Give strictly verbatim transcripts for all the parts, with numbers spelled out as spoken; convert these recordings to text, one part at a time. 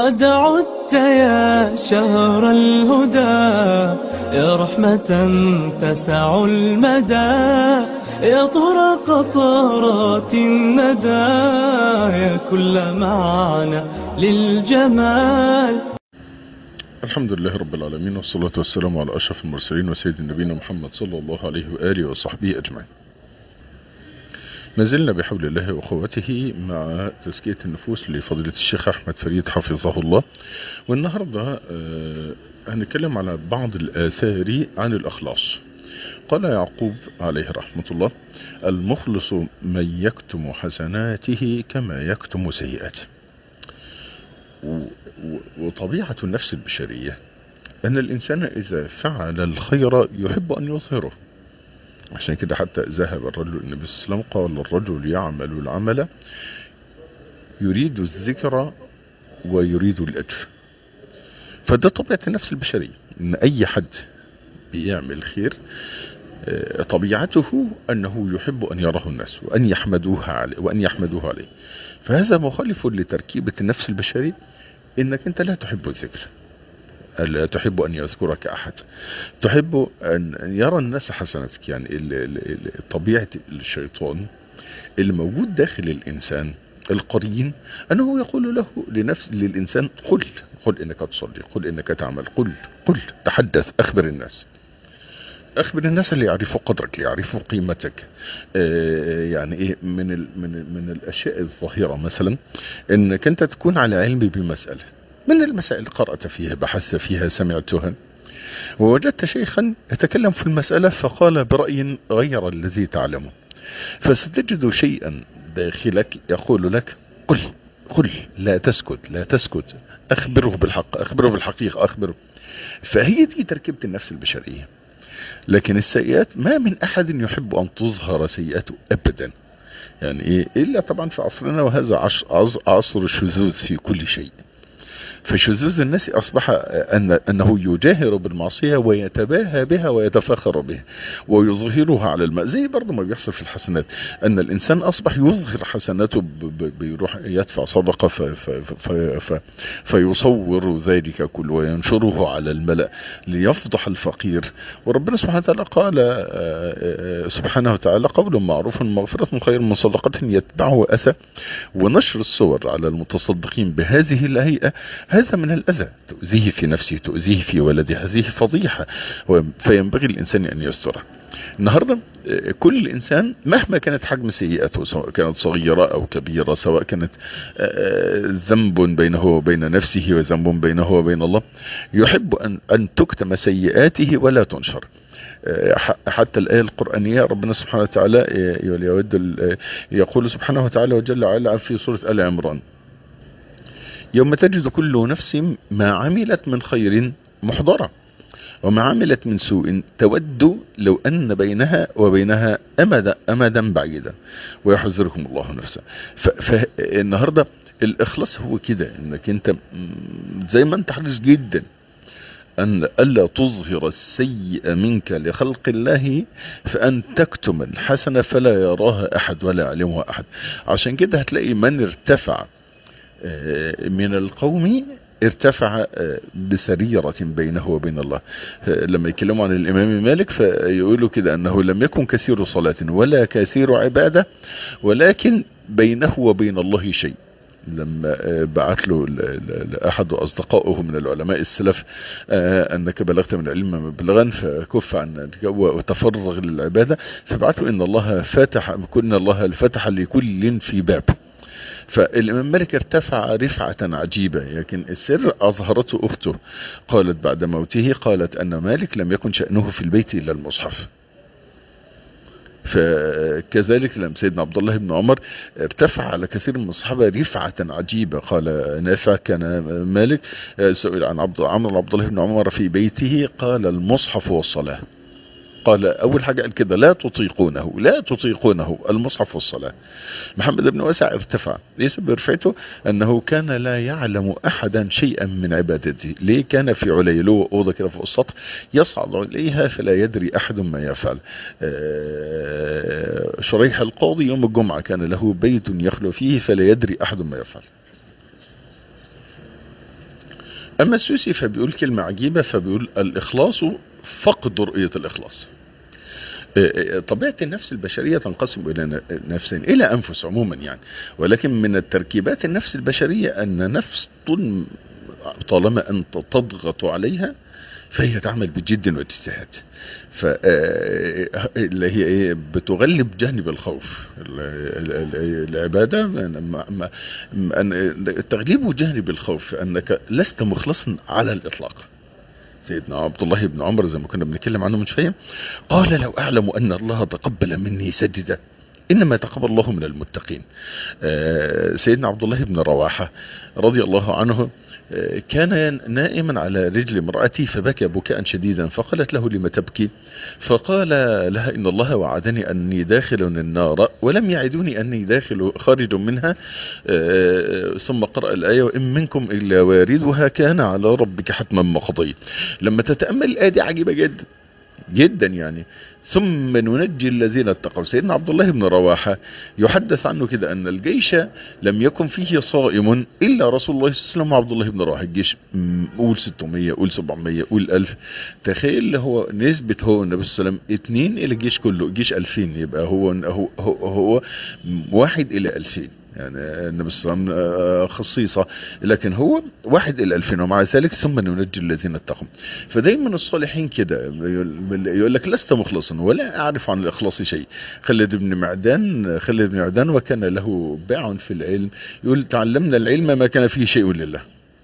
قد عدت يا شهر الهدى، يا رحمة تسع المدى، يا طهر قطرات الندى، يا كل معنى للجمال. الحمد لله رب العالمين، والصلاة والسلام على أشرف المرسلين وسيد النبينا محمد صلى الله عليه وآله وصحبه أجمعين. ما زلنا بحول الله وقوته مع تزكية النفوس لفضيلة الشيخ أحمد فريد حفظه الله. والنهاردة آه هنتكلم على بعض الآثار عن الأخلاص. قال يعقوب عليه رحمة الله: المخلص من يكتم حسناته كما يكتم سيئاته. وطبيعة النفس البشرية أن الإنسان إذا فعل الخير يحب أن يظهره. عشان كده حتى ذهب الرجل النبي صلى الله عليه وسلم قال: الرجل يعمل العمل يريد الذكر ويريد الأجر. فده طبيعة النفس البشرية، إن أي حد بيعمل خير طبيعته أنه يحب أن يراه الناس وأن يحمدوه عليه وأن يحمدوه عليه. فهذا مخالف لتركيبة النفس البشرية، إنك أنت لا تحب الذكر، لا تحب أن يذكرك أحد، تحب أن يرى الناس حسناتك. يعني طبيعة الشيطان اللي موجود داخل الإنسان القرين أنه يقول له لنفس للإنسان: قل قل إنك تصلي، قل إنك تعمل، قل قل تحدث، أخبر الناس، أخبر الناس اللي يعرفوا قدرك، اللي يعرفوا قيمتك. آه يعني إيه من ال من ال من الأشياء الظاهرة مثلا إنك أنت تكون على علم بمسألة من المسائل، قرأت فيها، بحثت فيها، سمعتها، ووجدت شيخا يتكلم في المسألة فقال برأي غير الذي تعلمه، فستجد شيئا داخلك يقول لك: قل قل لا تسكت لا تسكت، أخبره بالحق، أخبره بالحقيقة، أخبره. فهي دي تركيبة النفس البشرية. لكن السيئات ما من أحد يحب أن تظهر سيئاته أبدا، يعني إيه، إلا طبعا في عصرنا، وهذا عصر الشذوذ في كل شيء. فشذوذ الناس أصبح أن أنه يجاهر بالمعصية ويتباهى بها ويتفاخر بها ويظهرها على الماء، زي برضه ما بيحصل في الحسنات، أن الإنسان أصبح يظهر حسناته، بيروح يدفع صدقة في في في في فيصور ذلك كله وينشره على الملأ ليفضح الفقير. وربنا سبحانه وتعالى قال سبحانه وتعالى: قول معروف مغفرة خير من صدقة يتبعه أذى. ونشر الصور على المتصدقين بهذه الهيئة هذا من الأذى، تؤذيه في نفسه، تؤذيه في ولده، هذه فضيحة، فينبغي الإنسان أن يسترها. النهاردة كل إنسان مهما كانت حجم سيئته، سواء كانت صغيرة أو كبيرة، سواء كانت ذنب بينه وبين نفسه وذنب بينه وبين الله، يحب أن, أن تكتم سيئاته ولا تنشر. حتى الآية القرآنية ربنا سبحانه وتعالى يود يقول سبحانه وتعالى وجل وعلا في سورة آل عمران: يوم تجد كل نفس ما عملت من خير محضرة وما عملت من سوء تود لو أن بينها وبينها أمدا أمدا بعيدا ويحذركم الله نفسه. فالنهاردة الإخلاص هو كده، إنك أنت زي ما أنت حريص جدا أن ألا تظهر السيء منك لخلق الله، فأن تكتم الحسنة فلا يراها أحد ولا يعلمها أحد. عشان كده هتلاقي من ارتفع من القوم ارتفع بسريرة بينه وبين الله. لما يكلموا عن الإمام مالك فيقولوا كده أنه لم يكن كثير صلاة ولا كثير عبادة، ولكن بينه وبين الله شيء. لما بعت له أحد أصدقائه من العلماء السلف: أنك بلغت من العلم مبلغا فكف عن وتفرغ للعبادة، فبعت له: إن الله فتح كن الله فتح لكل في باب. فالإمام مالك ارتفع رفعة عجيبة، لكن السر أظهرته أخته، قالت بعد موته، قالت أن مالك لم يكن شأنه في البيت إلا المصحف. فكذلك لما سيدنا عبد الله بن عمر ارتفع على كثير من الصحابة رفعة عجيبة. قال نافع: كان مالك سئل عن عبد عمرو عبد الله بن عمر في بيته، قال: المصحف والصلاة. قال أول حاجة قال كده: لا تطيقونه لا تطيقونه المصحف والصلاة. محمد بن واسع ارتفع، ليس برفعته أنه كان لا يعلم أحدا شيئا من عبادته. ليه؟ كان في علي له أوضة كده فوق السطح يصعد إليها فلا يدري أحد ما يفعل. شريح القاضي يوم الجمعة كان له بيت يخلو فيه فلا يدري أحد ما يفعل. اما السوسي فبيقول كلمة عجيبة، فبيقول الاخلاص فقد رؤية الاخلاص. طبيعة النفس البشرية تنقسم إلى نفسين، إلى أنفس عموما يعني، ولكن من التركيبات النفس البشرية أن نفس طالما أنت تضغط عليها فهي تعمل بجد واجتهاد، فاللي هي ايه بتغلب جانب الخوف. العبادة تغلب جانب الخوف، أنك لست مخلصا على الإطلاق. سيدنا عبد الله بن عمر زي ما كنا بنتكلم عنه من شوية قال لو أعلم أن الله تقبل مني سجدة إنما تقبل الله من المتقين. سيدنا عبد الله بن رواحة رضي الله عنه كان نائما على رجل امرأتي فبكى بكاء شديدا، فقالت له لم تبكي؟ فقال لها إن الله وعدني أني داخل النار ولم يعدوني أني داخل خارج منها. ثم قرأ الآية وإن منكم إلا واردها كان على ربك حتما مقضي. لما تتأمل الآية دي عجيبة جدا جدا يعني، ثم ننجي الذين اتقوا. سيدنا عبد الله بن رواحة يحدث عنه كده أن الجيش لم يكن فيه صائم إلا رسول الله صلى الله عليه وسلم وعبد الله بن رواحة. الجيش قول ستمية قول سبعمية قول ألف، تخيل هو نسبة هو النبي صلى الله عليه وسلم اتنين إلى الجيش كله، جيش ألفين، يبقى هو هو هو, هو واحد إلى ألفين، يعني النبي صلى الله عليه وسلم خصيصة، لكن هو واحد إلى ألفين. ومع ذلك ثم ننجي الذين اتقوا. فدايما الصالحين كده يقول لك لست مخلصا ولا أعرف عن الإخلاص شيء. خالد بن معدان خالد بن معدان وكان له باع في العلم، يقول تعلمنا العلم ما كان فيه شيء لله.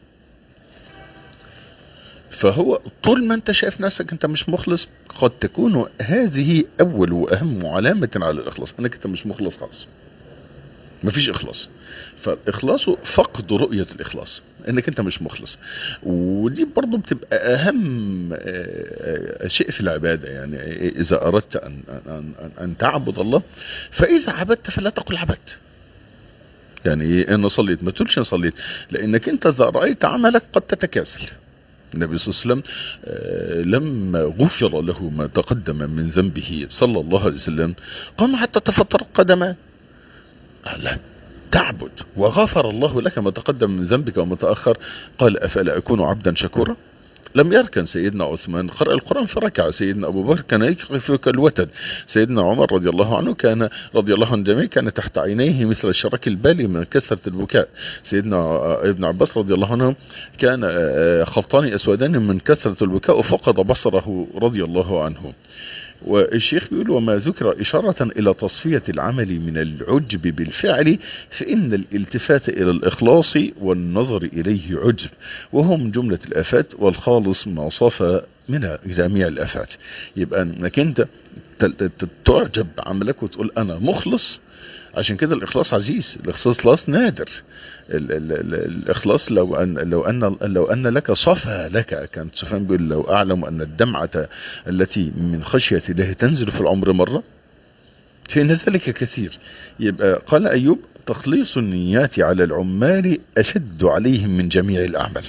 فهو طول ما انت شايف نفسك انت مش مخلص، قد تكون هذه أول وأهم علامة على الإخلاص، أنك انت مش مخلص خالص، مفيش إخلاص. فالإخلاص فقد رؤية الإخلاص، انك انت مش مخلص. ودي برضو بتبقى اهم شيء في العبادة. يعني اذا اردت ان, أن, أن تعبد الله، فاذا عبدت فلا تقل عبدت، يعني انا صليت ما تقولش انا صليت، لانك انت اذا رأيت عملك قد تتكاسل. النبي صلى الله عليه وسلم لما غفر له ما تقدم من ذنبه صلى الله عليه وسلم قام حتى تفطر قدمه. لا تعبد وغفر الله لك ما تقدم من ذنبك وما تأخر، قال أفلا أكون عبدا شكورا؟ لم يركن سيدنا عثمان قرأ القرآن في ركعة، سيدنا أبو بكر كان يقف كالوتد، سيدنا عمر رضي الله عنه كان رضي الله عن الجميع كان تحت عينيه مثل الشرك البالي من كثرة البكاء. سيدنا ابن عباس رضي الله عنه كان خطان أسودان من كثرة البكاء وفقد بصره رضي الله عنه. والشيخ بيقول وما ذكر إشارة إلى تصفية العمل من العجب بالفعل، فإن الالتفات إلى الإخلاص والنظر إليه عجب، وهو من جملة الآفات، والخالص ما صفى من جميع الآفات. يبقى أنك أنت تعجب عملك وتقول أنا مخلص. عشان كده الإخلاص عزيز، الإخلاص نادر. ال ال ال الإخلاص لو أن لو أن لو أن لك صفى لك، كان سفيان بيقول لو أعلم أن الدمعة التي من خشية الله تنزل في العمر مرة فإن ذلك كثير. يبقى قال أيوب تخليص النيات على العمال أشد عليهم من جميع الأعمال.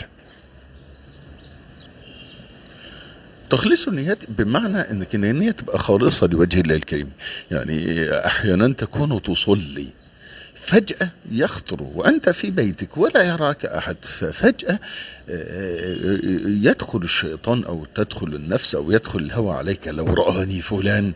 تخليص النيات بمعنى انك النية تبقى خالصة لوجه الله الكريم. يعني احيانا تكون تصلي فجأة يخطر وانت في بيتك ولا يراك احد، ففجأة يدخل الشيطان او تدخل النفس او يدخل الهوى عليك لو رآني فلان،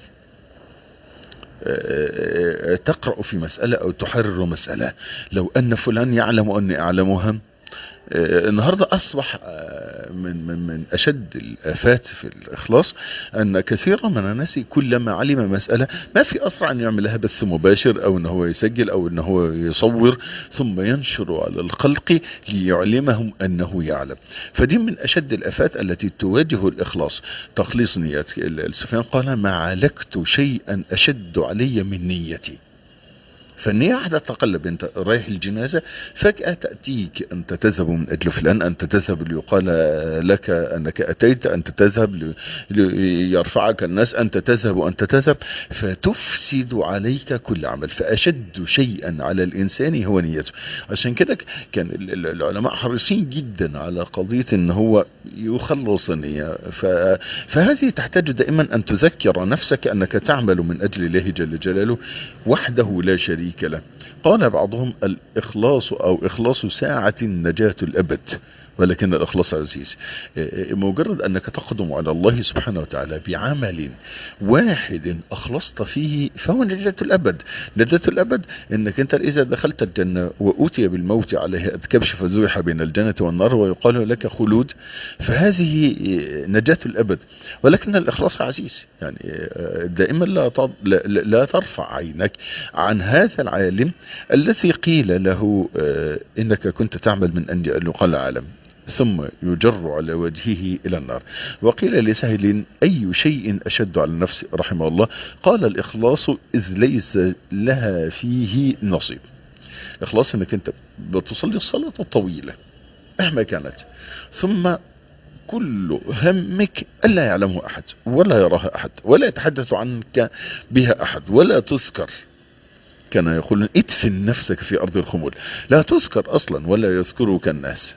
تقرأ في مسألة او تحرر مسألة لو ان فلان يعلم اني اعلمها. النهاردة أصبح من, من, من أشد الآفات في الإخلاص أن كثيرا من الناس كلما علم مسألة ما في أسرع أن يعملها بث مباشر أو أنه يسجل أو أنه يصور ثم ينشر على الخلق ليعلمهم أنه يعلم. فدي من أشد الآفات التي تواجه الإخلاص. تخليص نيات، سفيان قال ما علكت شيئا أشد علي من نيتي. فالنية قاعدة تقلب، انت رايح الجنازة فجأة تأتيك انت تذهب من اجل فلان، انت تذهب ليقال لك انك اتيت، انت تذهب ليرفعك الناس، انت تذهب وانت تذهب، فتفسد عليك كل عمل. فاشد شيئا على الانسان هو نيته. عشان كده كان العلماء حريصين جدا على قضية ان هو يخلص النية. فهذه تحتاج دائما ان تذكر نفسك انك تعمل من اجل الله جل جلاله وحده لا شريك له. قال بعضهم الإخلاص أو إخلاص ساعة نجاة الأبد، ولكن الإخلاص عزيز. مجرد أنك تقدم على الله سبحانه وتعالى بعمل واحد أخلصت فيه فهو نجاة الأبد. نجاة الأبد أنك أنت إذا دخلت الجنة وأوتي بالموت عليه أدكبش فزوح بين الجنة والنار ويقال لك خلود، فهذه نجاة الأبد. ولكن الإخلاص عزيز، يعني دائما لا لا ترفع عينك عن هذا العالم الذي قيل له إنك كنت تعمل من أن يقال العالم ثم يجر على وجهه إلى النار. وقيل لسهل أي شيء أشد على النفس رحمه الله؟ قال الإخلاص إذ ليس لها فيه نصيب. إخلاص أنك أنت بتصلي الصلاة الطويلة مهما كانت، ثم كل همك ألا يعلمه أحد ولا يراها أحد ولا يتحدث عنك بها أحد ولا تذكر. كان يقول ادفن نفسك في أرض الخمول، لا تذكر أصلا ولا يذكرك الناس.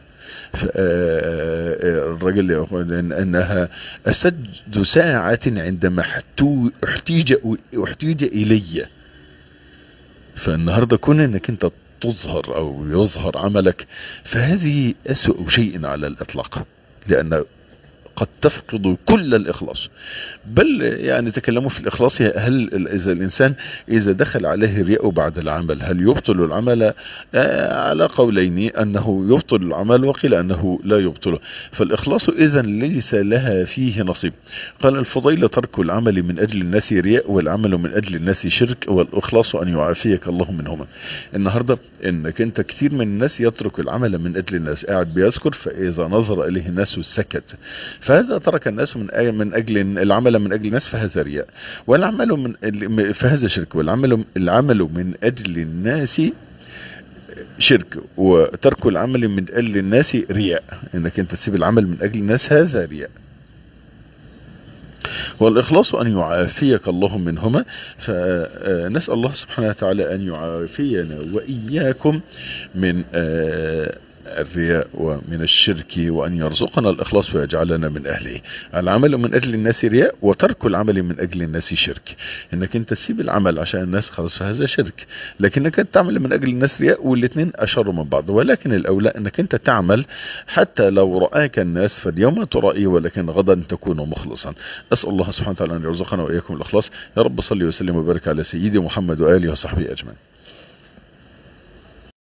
الرجل يقول إن أنها أسد ساعة عندما احتيج, احتيج إلي. فالنهاردة كون أنك أنت تظهر أو يظهر عملك فهذه أسوأ شيء على الإطلاق، لأن قد تفقد كل الإخلاص. بل يعني تكلموا في الإخلاص، هل إذا الإنسان إذا دخل عليه الرياء بعد العمل هل يبطل العمل؟ على قولين، أنه يبطل العمل وقيل أنه لا يبطله. فالإخلاص إذا ليس لها فيه نصيب. قال الفضيل ترك العمل من أجل الناس رياء والعمل من أجل الناس شرك والإخلاص أن يعافيك الله منهما. النهاردة إنك أنت كثير من الناس يترك العمل من أجل الناس، قاعد بيذكر فإذا نظر إليه الناس سكت، فهذا ترك الناس من من أجل العمل من أجل الناس فهذا رياء، والعمل من فهذا شرك، والعمل العمل من أجل الناس شرك، وترك العمل من أجل الناس رياء. إنك أنت تسيب العمل من أجل الناس هذا رياء. والإخلاص أن يعافيك الله منهما. فنسأل الله سبحانه وتعالى أن يعافينا وإياكم من الرياء ومن الشرك، وأن يرزقنا الإخلاص ويجعلنا من أهله. العمل من أجل الناس رياء، وترك العمل من أجل الناس شرك. إنك أنت تسيب العمل عشان الناس خلاص فهذا شرك، لكنك أنت تعمل من أجل الناس رياء، والاثنين أشر من بعض. ولكن الأولى أنك أنت تعمل حتى لو رآك الناس فاليوم ترائي، ولكن غدا تكون مخلصا. أسأل الله سبحانه وتعالى أن يرزقنا وإياكم الإخلاص. يا رب صلي وسلم وبارك على سيدي محمد وآله وصحبه أجمعين.